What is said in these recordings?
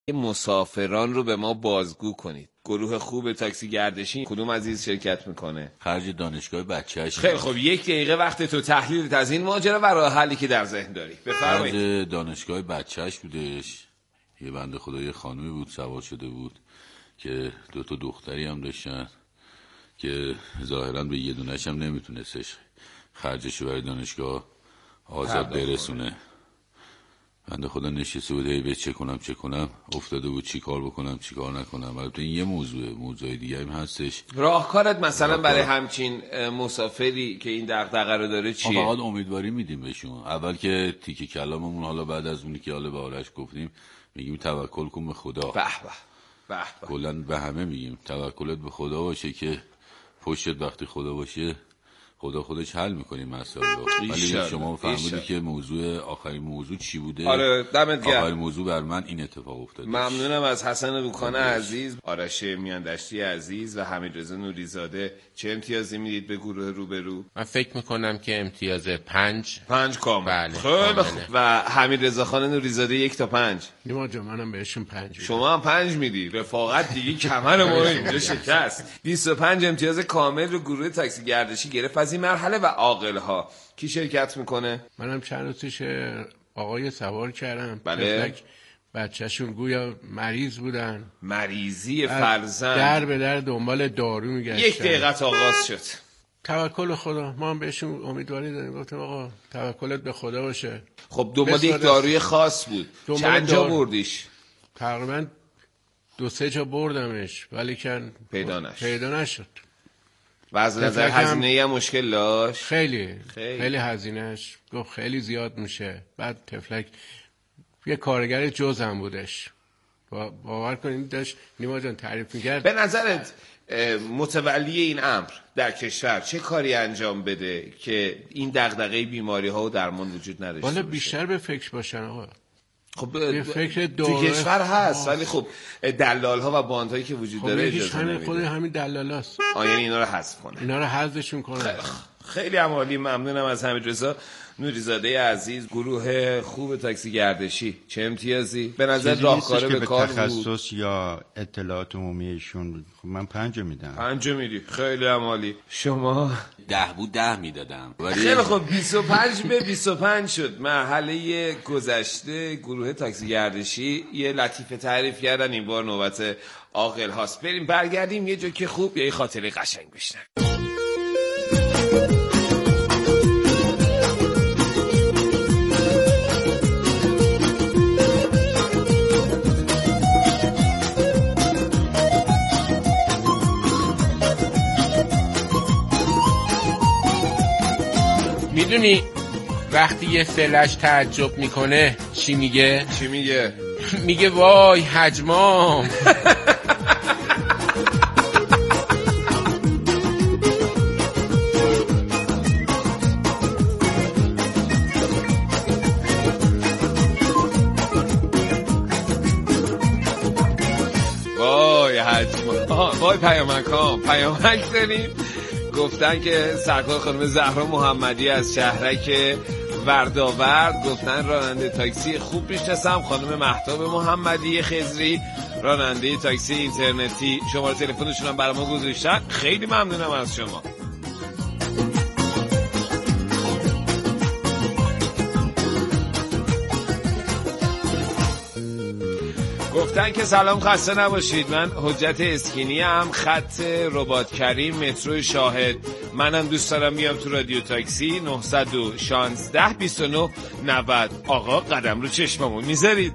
مسافران رو به ما بازگو کنید. گروه خوب تاکسی گردشی کدوم عزیز شرکت میکنه؟ خرج دانشگاه بچه‌اش. خیلی خب، 1 دقیقه وقت تو تحلیلت از این ماجرا و راه حلی که در ذهن داری بفرمایید. خرج دانشگاه بچه‌اش بودش. یه بنده خدا یه خانومی بود سوار شده بود که 2 تا دختری هم داشتن که ظاهرا به یه دونه‌ش هم نمیتونستش خرجشو برای دانشگاه آزاد برسونه. بنده خدا نشسته بود به چه کنم افتاده بود چی کار بکنم چی کار نکنم. البته این یه موضوع دیگه هم هستش. راهکارت مثلا برای همچین مسافری که این دغدغه رو داره چیه؟ فقط امیدواری میدیم بهشون. اول که تیکه کلاممون، حالا بعد از اونی که حالا به آرش گفتیم، میگیم توکل کن به خدا. به به کلا به همه میگیم توکلت به خدا باشه که پشتت وقتی خدا باشه خدا خودش حل میکنه مسائل رو. ولی شما فهمیدید که آخرین موضوع چی بوده؟ آره دمت گرم. آخرین موضوع بر من این اتفاق افتاد. ممنونم از حسن روکان عزیز، آرش میاندشتی عزیز و حمیدرضا نوریزاده. چه امتیازی میدید به گروه روبرو؟ من فکر میکنم که امتیاز 5 کامل. بله خیلی خوب. و حمیدرضا خان نوریزاده 1 تا 5. نیما جان منم بهشون 5 شما هم 5 میدی. رفاقت دیگه کمر ما رو اینجا شکست. 25 امتیاز کامل رو گروه تاکسی گردشی گرفت. از این مرحله و عاقل‌ها کی شرکت میکنه؟ منم چند روز پیش آقای سوار کردم. بله. بچه‌شون گویا مریض بودن. مریضی فرزند. در به در دنبال دارو میگشتن. 1 دقیقه آغاز شد. توکل خدا. ما هم بهشون امیدواری داریم. گفتم آقا توکلت به خدا باشه. خب دنبال یک داروی خاص بود. چند جا بردیش؟ تقریبا 2-3 جا بردمش ولی کن پیدا نشد. و از نظر هزینه‌ای هم مشکل داشت. خیلی هزینهش گفت خیلی زیاد میشه. بعد تفلک یه کارگر جز هم بودش. باور کنید داشت نیما جان تعریف میکرد. به نظرت متولی این امر در کشور چه کاری انجام بده که این دغدغه بیماری ها و درمان وجود نداشته باشه؟ والا بیشتر به فکر باشن آقا. خب تو کشور هست ولی خب دلال ها و باندهایی که وجود داره اجازه نمیده. خود همین دلالاست. یعنی اینا رو حذف کنه. اینا رو حذفشون کنه. خیلی عالی. ممنونم از حمیدرضا نوریزاده عزیز. گروه خوب تاکسی گردشی چه امتیازی؟ به نظر راهکار به کار بود؟ تخصص یا اطلاعات عمومیشون خب من 5 میدم. 5 میدی. خیلی عالی. شما 10 بود 10 میدادم. خیلی خب 25 به 25 شد. مرحله گذشته گروه تاکسی گردشی یه لطیفه تعریف کردن. این بار نوبت عاقل هاست. بریم برگردیم یه جا که خوب یا یه خاطره قشنگ بشنویم. میدونی وقتی یه فلش تعجب میکنه چی میگه؟ میگه وای حجمام. وای حجمام. وای پیامک داریم. گفتن که سرکار خانم زهرا محمدی از شهرک ورداورد گفتن راننده تاکسی خوب میشناسم. خانم مهتاب محمدی خضری راننده تاکسی اینترنتی شماره تلفنشون هم برای ما گذاشتن. خیلی ممنونم از شما. گفتن که سلام خسته نباشید. من حجت اسکینی هم خط رباط کریم مترو شاهد. منم دوست دارم میام تو رادیو تاکسی 916 29 90. آقا قدم رو چشممون میذارید.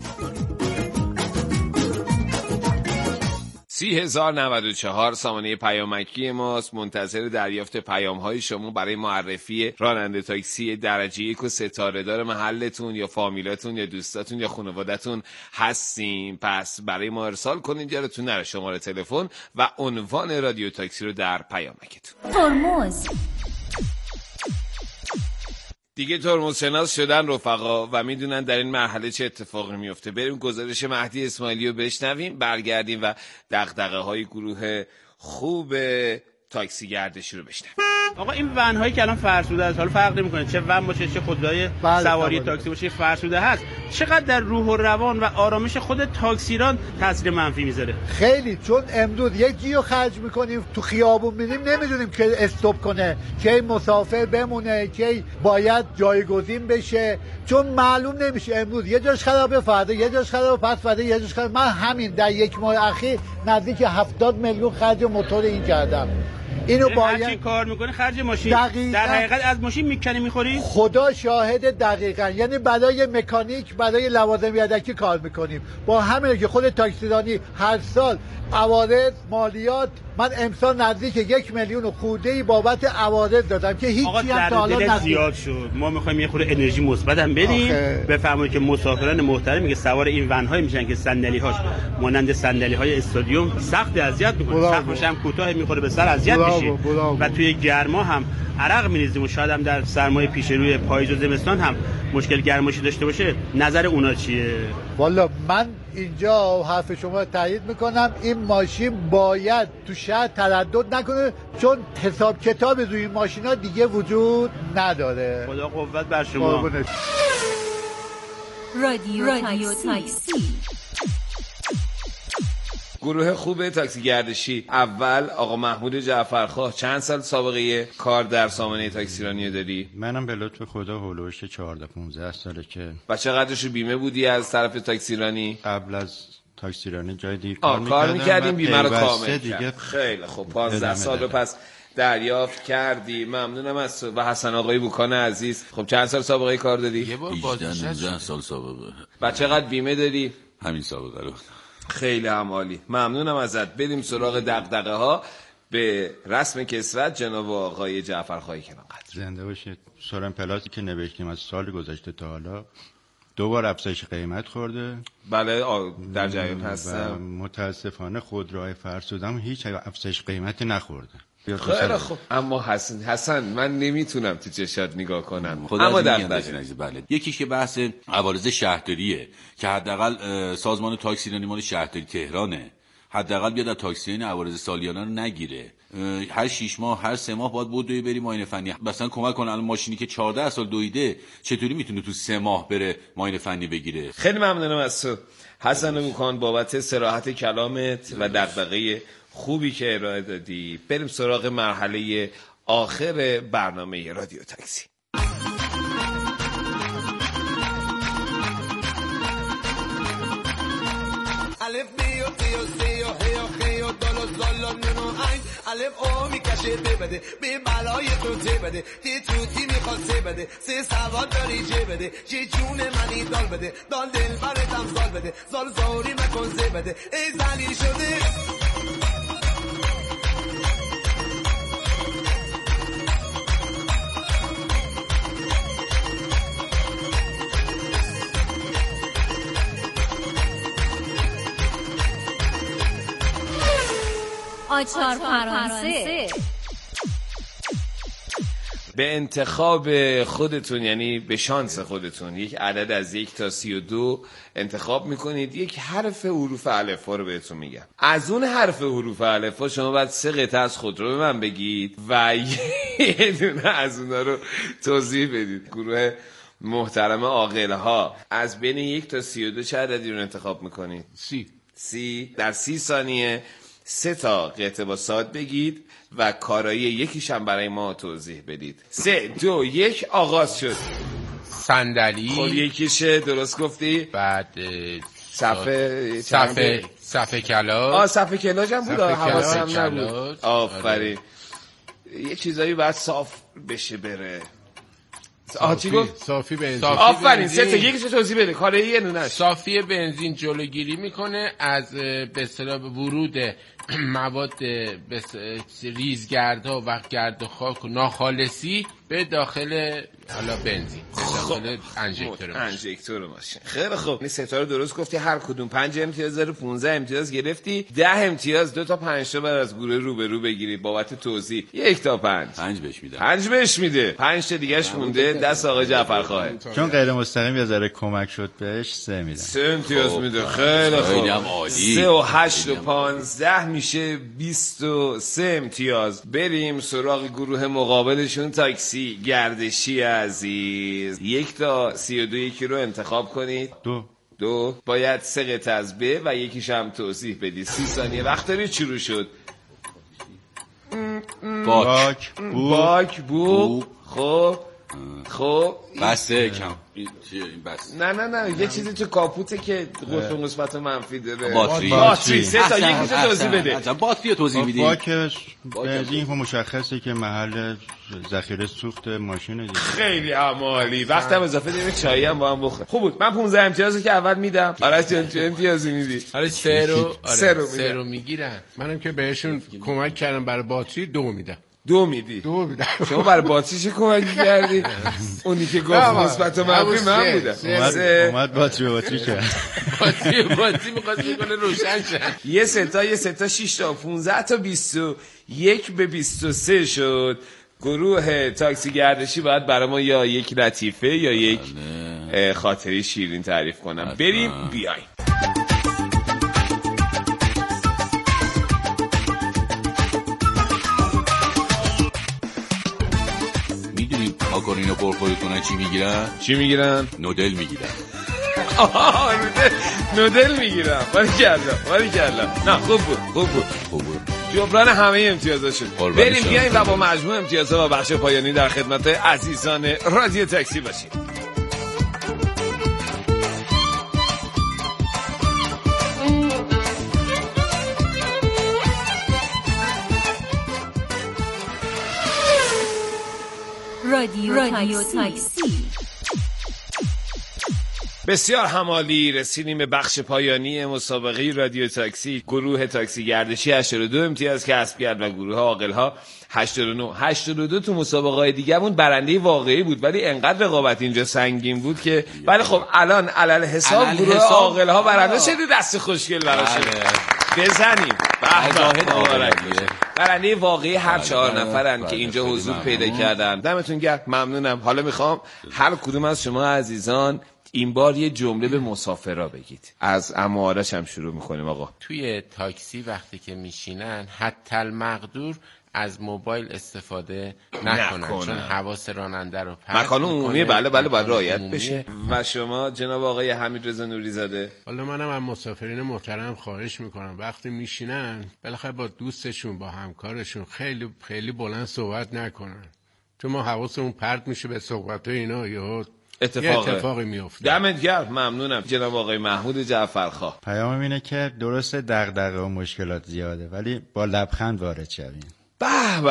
30,094 سامانه پیامکی ماست. منتظر دریافت پیام‌های شما برای معرفی راننده تاکسی درجه 1 و ستاره دار محلتون یا فامیلاتون یا دوستاتون یا خانواده‌تون هستیم. پس برای ما ارسال کنید. یادتون نره شماره تلفن و عنوان رادیو تاکسی رو در پیامکتون. ترمز دیگه ترمز شناس شدن رفقا و میدونن در این مرحله چه اتفاقی میفته. بریم گزارش مهدی اسماعیلی رو بشنویم، برگردیم و دغدغه های گروه خوب تاکسی گردشی رو بشنویم. آقا این ون هایی که الان فرسوده است، حالا فرق نمیکنه چه ون باشه چه خودروی سواری تاکسی باشه، فرسوده هست، چقدر در روح و روان و آرامش خود تاکسیران تاثیر منفی میذاره؟ خیلی، چون امروز یک جیو خرج میکنیم تو خیابون میریم نمیدونیم که استاپ کنه، کی مسافر بمونه، کی باید جایگزین بشه، چون معلوم نمیشه امروز یه جاش خرابه، فردا یه جاش خرابه، پس فردا یه جاش خرابه. من همین در یک ماه اخیر نزدیک 70 میلیون خرج موتور این کردم. اینو باید هرچی کار میکنه خرج ماشین دقیقاً. در حقیقت از ماشین میکنی میخوری؟ خدا شاهد دقیقاً، یعنی برای مکانیک، برای لوازم یدکی کار میکنیم. با همین که خود تاکسیرانی هر سال عوارض مالیات، من امسال نزدیک 1 میلیون خورده‌ای بابت عوارض دادم که هیچی هم تا حالا زیاد شد. ما میخوایم یه خورده انرژی مثبت هم بدیم. بفرمایید که مسافران محترمی که سوار این ون‌های میشن که صندلی‌هاش مانند صندلی‌های استادیوم سخت اذیت می‌کنه، سقفش هم کوتاه میخوره به سر اذیت میشه و توی گرما هم عرق می‌ریزیم و شاید هم در سرمای پیش روی پاییز و زمستان هم مشکل گرمایشی داشته باشه. نظر اونا چیه؟ والا من اینجا حرف شما رو تایید میکنم، این ماشین باید تو شهر تردد نکنه، چون حساب کتاب روی این ماشینا دیگه وجود نداره. خدا قوت بر شما. رادیو تاکسی. گروه خوب تاکسی گردشی. اول آقا محمود جعفرخواه، چند سال سابقه کار در سامانه تاکسیرانی داری؟ منم به لطف خدا هولوش 14-15 ساله که. و چقدرشو بیمه بودی از طرف تاکسیرانی؟ قبل از تاکسیرانی جای دیگه کار میکردیم، بیمه رو کامل کرد. خیلی خوب، 15 سال رو پس دریافت کردی. ممنونم از و حسن آقای بوکان عزیز. خب چند سال سابقه کار داری؟ یه بار 18 سال سابقه. و چقدر بیمه داری؟ همین سابقه رو. خیلی هم عالی، ممنونم ازت. بریم سراغ دغدغه ها. به رسم کسرت جناب آقای جعفرخواهی کنم. زنده باشید. سورن پلاسی که نوشتیم از سال گذشته تا حالا 2 بار افزایش قیمت خورده. بله در جریان هستم. متاسفانه خودروهای فرسودم هیچ افزایش قیمتی نخورده. خیلی خوب، اما حسن من نمیتونم تو چشات نگاه کنم. اما بله، یکیش که بحث عوارض شهرداریه که حداقل سازمان تاکسیرانی مال شهرداری تهرانه، حداقل بیاد از تاکسیرانی عوارض سالیانه رو نگیره. هر 6 ماه هر 3 ماه باید بدوی بری معاینه فنی. مثلا کمک کنه الان ماشینی که 14 سال دویده چطوری میتونه تو 3 ماه بره معاینه فنی بگیره. خیلی ممنونم از تو حسن بوکان بابت صراحت کلامت و دغدغه خوبی که ارائه دادی. بریم سراغ مرحله آخر برنامه رادیو تاکسی. الف بیو تیو سیو هیو خیو دالو زالو نونو این الف او میکشه بده بی بلای تو ته بده تی توتی میخواد سه بده سه سواد داری جه بده جی جون منی دال بده دال دل برتم زال بده زال زاری مکن زه بده ای زلی شده. آچار فرانسه. به انتخاب خودتون، یعنی به شانس خودتون، یک عدد از 1 تا 32 انتخاب میکنید. یک حرف حروف الفا رو بهتون میگم. از اون حرف حروف الفا شما باید 3 قطعه از خودرو به من بگید و یه دونه از اونا رو توضیح بدید. گروه محترم عاقل ها، از بین 1 تا 32 چه عددی رو انتخاب میکنید؟ 30. در 30 ثانیه 3 تا قطعه با صاد بگید و کارایی یکیش هم برای ما توضیح بدید. 3 2 1 آغاز شد. صندلی. خب یکیشه، درست گفتی. بعد صفحه کلاج. صفحه کلاج هم بود، حواسم نبود. آفرین. یه چیزایی باید صاف بشه بره. چی گفت؟ صافی بنزین. آفرین. 3 تا یکیشو توضیح بده. کاره یه نونش. صافی بنزین جلوگیری میکنه از به اصطلاح ورود مواد ریزگردها و گرد و خاک و ناخالصی به داخل حالا بنزین، داخل انژکتور ماشین. خیلی خوب، این 3 تا رو درست گفتی. هر کدوم 5 امتیاز داره، 15 امتیاز گرفتی. 10 امتیاز 2 تا 5 تا بعد از گروه روبرو بگیری بابت توضیح. 1 تا 5 بهش میده. 5 بهش میده. 5 تا دیگهش مونده دست آقای جعفرخواه. چون غیر مستقیم یه ذره کمک شد بهش 3 میدن. 3 امتیاز میده. خیلی خوب. 3 و 8 و 15 میشه 23 امتیاز. بریم سراغ گروه مقابلشون، تاکسی گردشی عزیز. 1 تا 32 یکی رو انتخاب کنید. 2 باید 3 قطعه از ب و یکیش هم توضیح بدید. 30 ثانیه وقت دارید. شروع شد. باک بو. خب بسه کم این بس. نه یه چیزی تو کاپوته که قطب مثبت و منفی داره. باتری 3 تا یکیشو توضیح بده. باتری توضیح میدی. باک بنزین مشخصه که محل ذخیره سوخت ماشینه دیگه. خیلی عالی. وقتم اضافه داریم چایی هم با هم بخوریم. خوب بود. من 15 امتیازو که اول میدم. آرش جان چه امتیازی میدی؟ آره 3 رو میگیرن. منم که بهشون کمک کردم برای باتری 2 میدم. 2 میدی؟ 2 میدم. شما برای باتری چه کمکی کردی؟ اونی که گفت مثبت و منفی من بودم. اومد باتری کرد. باتری می‌خواست بکنه روشن شه. یه 3 تا 6 تا 15 تا 21 به 23 شد. گروه تاکسی گردشی باید برای ما یا یک لطیفه یا یک خاطره شیرین تعریف کنم. بریم بیایم. آکارینو پرخوری کنن چی میگیرن؟ نودل میگیرن. نودل میگیرن. باریکلا. نه خوب بود. جبران همه امتیازاشون. بریم بیایم و با مجموع امتیازها و بخش پایانی در خدمت عزیزان رادیو تاکسی باشیم. رادیو تاکسی. بسیار همالی. رسیدیم به بخش پایانی مسابقه رادیو تاکسی. گروه تاکسی گردشی 82 امتیاز کسب کرد و گروه عاقل‌ها 89. 82 تو مسابقه‌های دیگه‌مون برنده واقعی بود، ولی انقدر رقابت اینجا سنگین بود که ولی خب الان علل حساب گروه عاقل‌ها برنده شد. دست خوشگل براشه بزنیم. برنده واقعی هر 4 نفرن که اینجا حضور پیدا کردن. دمتون گرم. ممنونم. حالا میخوام هر کدوم از شما عزیزان این بار یه جمله به مسافرها بگید. از عمو آرش هم شروع میکنیم. آقا توی تاکسی وقتی که میشینن حتی المقدور از موبایل استفاده نکنن چون حواس راننده رو پرت مکان عمومی بله باید رعایت بشه. و شما جناب آقای حمیدرضا نوری زاده؟ حالا منم از مسافرین محترم خواهش میکنم وقتی میشینن بالاخره با دوستشون با همکارشون خیلی خیلی بلند صحبت نکنن، چون ما حواسمون پرت میشه به صحبت اینا یا اتفاقی میفته. دمت گرم. ممنونم. جناب آقای محمود جعفرخواه. پیامم اینه که درسته دغدغه و مشکلات زیاده ولی با لبخند وارد شوین. به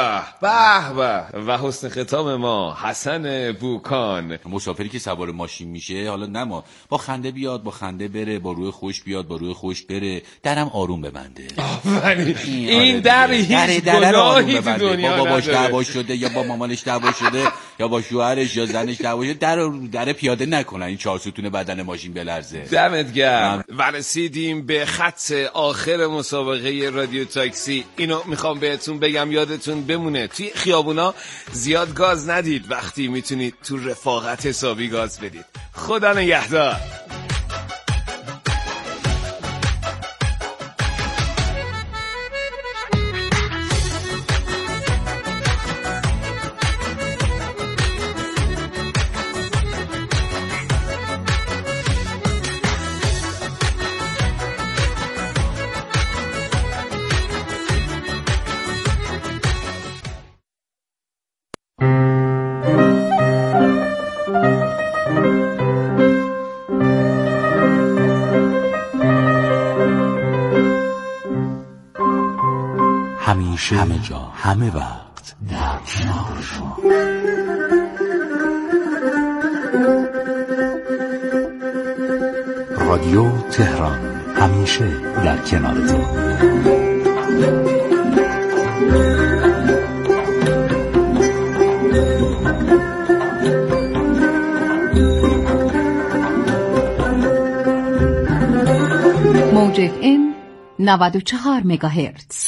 و حسن ختام ما حسن بوکان. مسافری که سوار ماشین میشه حالا نما با خنده بیاد با خنده بره، با روی خوش بیاد با روی خوش بره، درم آروم ببنده. این در هیچ گناهی تو دنیا با باباش دعوا شده یا با مامانش دعوا شده یا با شوهرش یا زنش دعوا شده در پیاده نکنن، این 4 ستون بدن ماشین بلرزه. دمت گرم. و رسیدیم به خط آخر مسابقه رادیو تاکسی. اینو میخوام بهتون بگم یادتون بمونه توی خیابونا زیاد گاز ندید وقتی میتونید تو رفاقت حسابی گاز بدید. خدا نگهدار. همیشه همه جا همه وقت در کنار شما. رادیو تهران همیشه در کنار تو. موج FM 94 مگاهرتز.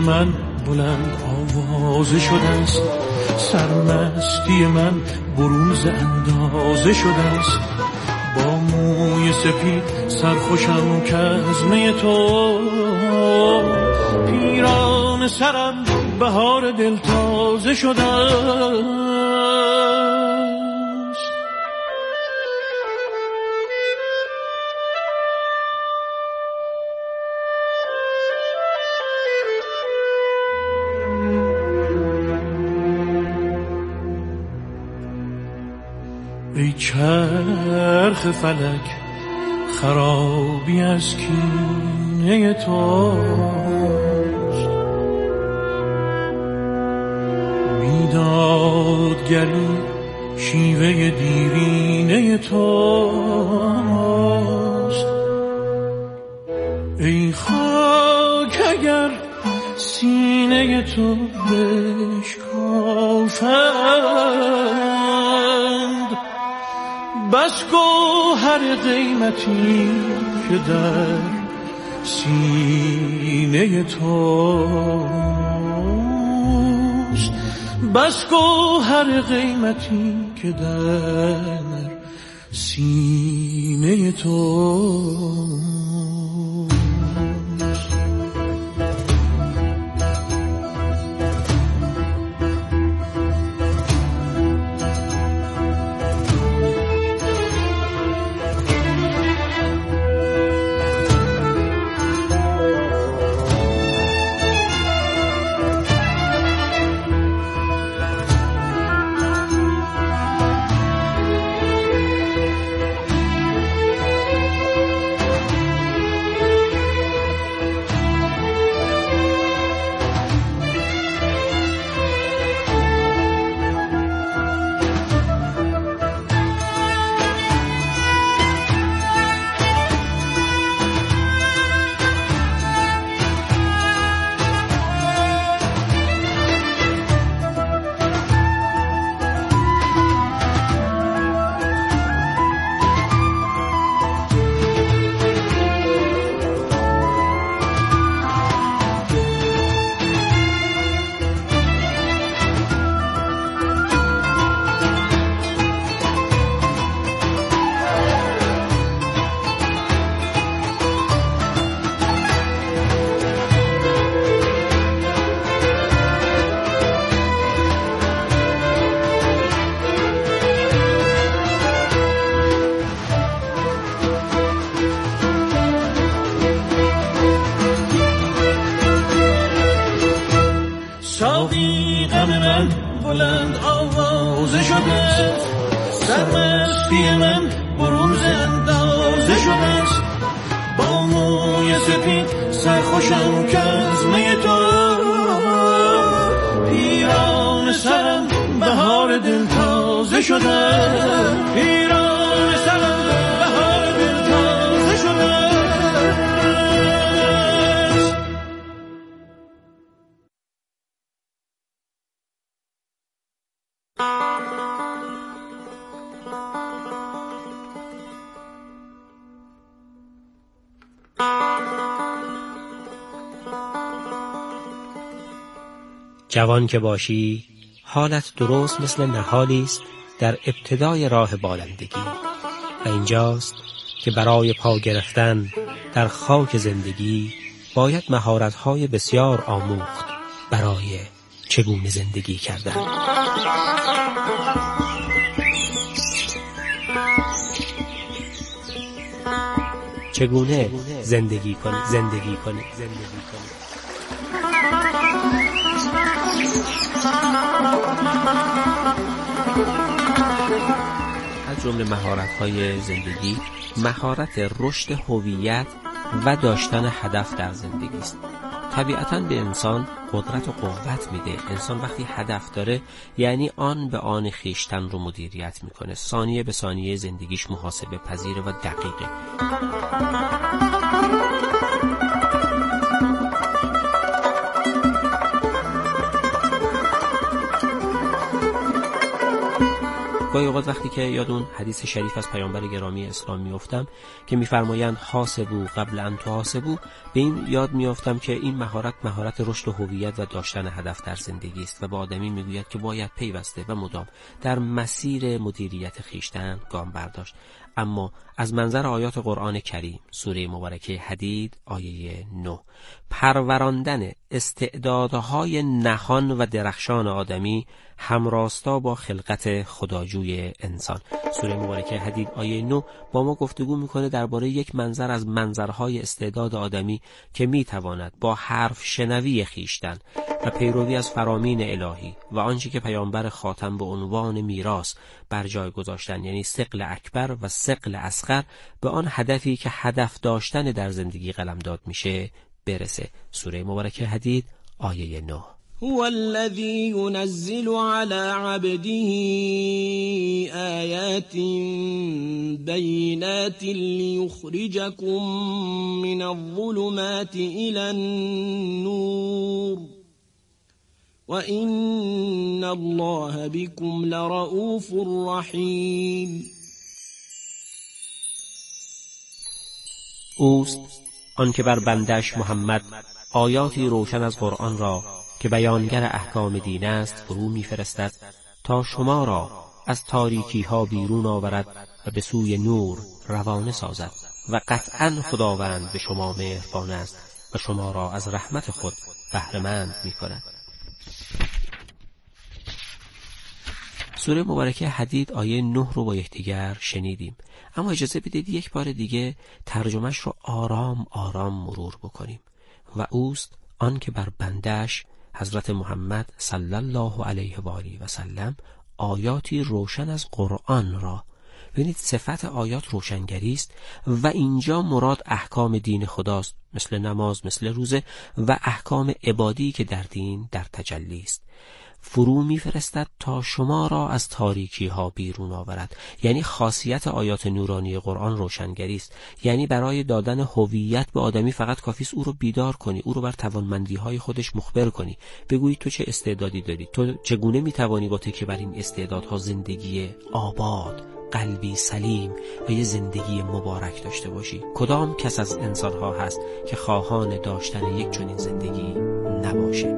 من بلند آوازه شده است، سرمستی من برونز اندازه شده است. با موی سپید سرخوشم که از می تو، پیران سرم بهار دل تازه شده است. ای چرخ فلک خرابی از کینه توست، بیدادگری شیوه دیرینه توست. ای خاک اگر سینه تو بشکافند، بس گوهر قیمتی که در سینه توست، بس گوهر قیمتی که در سینه توست. ساقی غم من بلند آوازه شده، سرمستی من برونز اندازه شده. با موی سپید سرخوشم که از می تو، پیران سرم بهار دل تازه شده، پیران سرم بهار دل تازه شده. جوان که باشی حالت درست مثل نهالی است در ابتدای راه بالندگی و اینجاست که برای پا گرفتن در خاک زندگی باید مهارت‌های بسیار آموخت برای چگونه زندگی کردن. چگونه زندگی کنی. از جمله مهارت‌های زندگی مهارت رشد هویت و داشتن هدف در زندگی است. طبیعتاً به انسان قدرت و قوت میده. انسان وقتی هدف داره یعنی آن به آن خویشتن رو مدیریت میکنه. ثانیه به ثانیه زندگیش محاسبه پذیره و دقیقه. گاهی اوقات وقتی که یاد اون حدیث شریف از پیامبر گرامی اسلام میافتم که میفرمایند حاسبوا قبل ان تحاسبوا، به این یاد میافتم که این مهارت رشد و هویت و داشتن هدف در زندگی است و به آدمی میگوید که باید پیوسته و مدام در مسیر مدیریت خویشتن گام برداشت. اما از منظر آیات قرآن کریم سوره مبارکه حدید آیه 9 پروراندن استعدادهای نهان و درخشان آدمی همراستا با خلقت خداجوی انسان. سوره مبارکه حدید آیه 9 با ما گفتگو میکنه درباره یک منظر از منظرهای استعداد آدمی که میتواند با حرف شنوی خیشتن و پیروی از فرامین الهی و آنچه که پیامبر خاتم به عنوان میراث بر جای گذاشتن، یعنی ثقل اکبر و ثقل اصغر، به آن هدفی که هدف داشتن در زندگی قلمداد میشه برسه. سوره مبارکه حدید آیه 9. هو الذي ينزل على عبده آيات بينات ليخرجكم من الظلمات إلى النور وإن الله بكم لرؤوف رحيم. اوست آن که بر بندش محمد آیاتی روشن از قرآن را که بیانگر احکام دین است فرو می‌فرستد تا شما را از تاریکی ها بیرون آورد و به سوی نور روانه سازد و قطعاً خداوند به شما مهربان است و شما را از رحمت خود بهره‌مند می‌کند. سوره مبارکه حدید آیه 9 رو با یکدیگر شنیدیم، اما اجازه بدید یک بار دیگه ترجمهش رو آرام آرام مرور بکنیم. و اوست آن که بر بندش حضرت محمد صلی الله علیه و آله و سلم آیاتی روشن از قرآن را، ببینید صفت آیات روشنگری است و اینجا مراد احکام دین خداست، مثل نماز، مثل روزه و احکام عبادی که در دین در تجلی است. فرو می‌فرستد تا شما را از تاریکی ها بیرون آورد. یعنی خاصیت آیات نورانی قرآن روشنگری است. یعنی برای دادن هویت به آدمی فقط کافی است او رو بیدار کنی، او رو بر توانمندی های خودش مخبر کنی، بگویی تو چه استعدادی داری، تو چگونه می‌توانی با تکیه بر این استعدادها زندگی آباد، قلبی سلیم و یه زندگی مبارک داشته باشی. کدام کس از انسان‌ها هست که خواهان داشتن یک چنین زندگی نباشه؟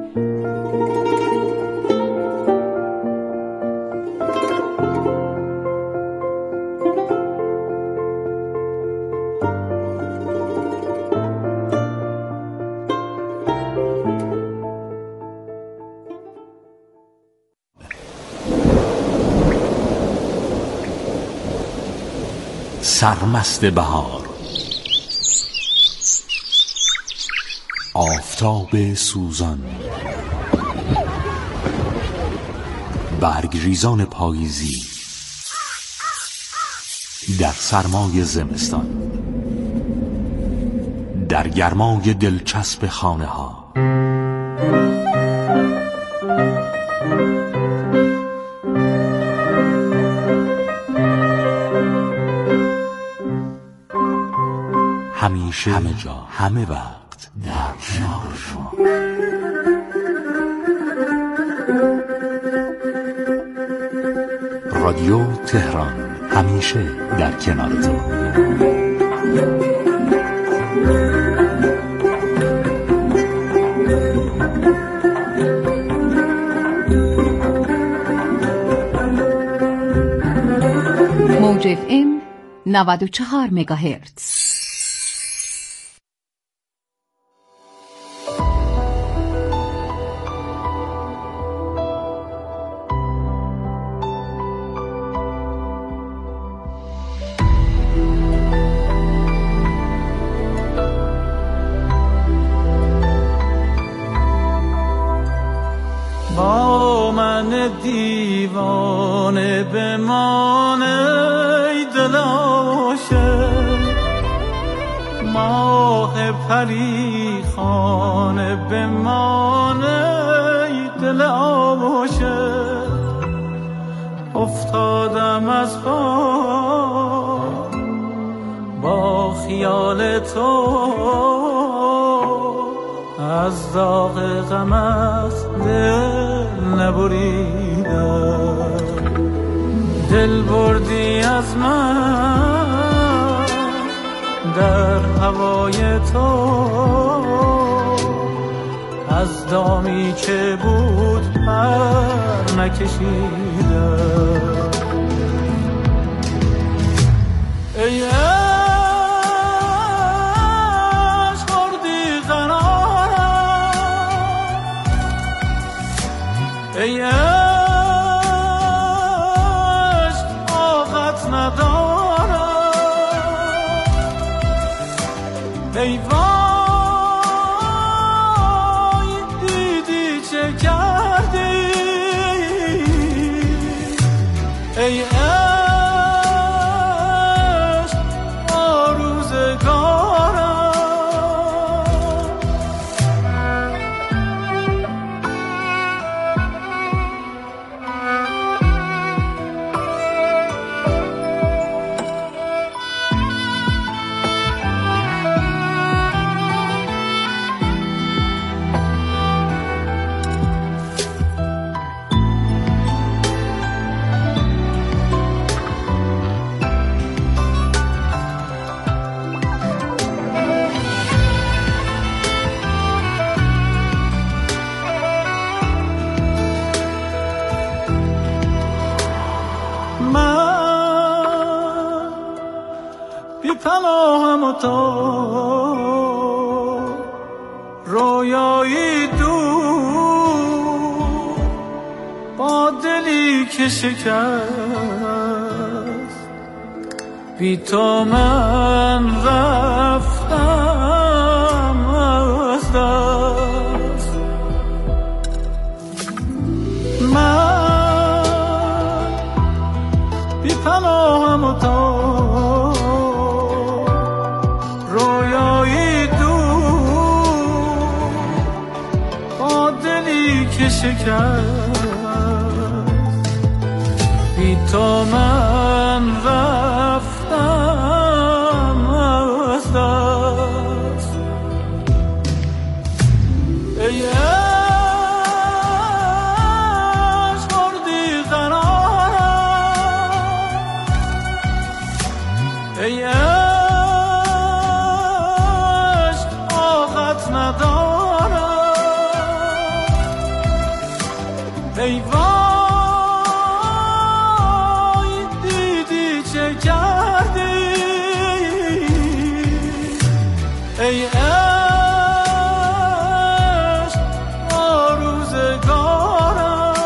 سرمست بهار، آفتاب سوزان، برگریزان پاییزی در سرمای زمستان، در گرمای دلچسب خانه ها، همیشه، همه جا، همه وقت در کنار شما. رادیو تهران، همیشه در کنار تو. موج FM 94 مگاهرتز. با من دیوانه بمانه ای دل عاشق، ماه پریخانه بمانه ای دل عاشق. افتادم از پا با خیال تو، از داغ غمت دل نبریدم، دل دل بردی از من در هوای تو، از دامی که بود پر نکشیدم. ای عشق بردی قرارم، ای عشق طاقت ندارم، ای وای دیدی چه کردی، ای پناهم و تو رویایی دور با دلی که شکست، بی تو من رفتم از دست. من بی پناهم و تو رویایی دور با دلی که شکست، بی تو من رفتم از دست. ای عشق بردی قرارم، ای ای وای دیدی چه کردی، ای عشق با روزگارم.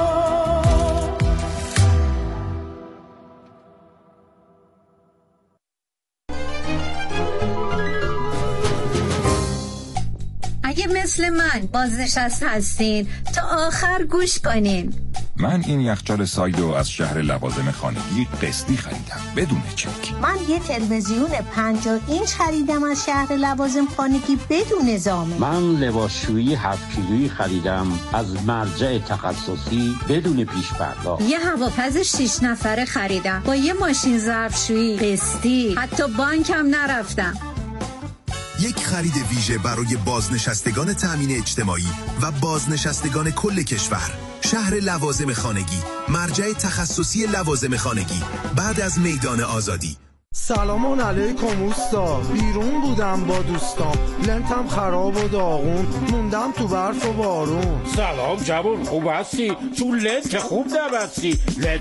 اگه مثل من بازنشسته هستین تا آخر گوش کنین. من این یخچال سایدو از شهر لوازم خانگی قسطی خریدم بدون چک. من یه تلویزیون 50 اینچ خریدم از شهر لوازم خانگی بدون ضامن. من لباسشویی 7 کیلویی خریدم از مرجع تخصصی بدون پیش پرداخت. یه هواپز 6 نفره خریدم با یه ماشین ظرفشویی قسطی، حتی بانکم نرفتم. یک خرید ویژه برای بازنشستگان تأمین اجتماعی و بازنشستگان کل کشور. شهر لوازم خانگی، مرجع تخصصی لوازم خانگی بعد از میدان آزادی. سلام علیکم اوستا، بیرون بودم با دوستام، لنتم خراب و داغون، موندم تو برف و بارون. سلام جوون، خوب هستی؟ تو لنت خوب نبستی.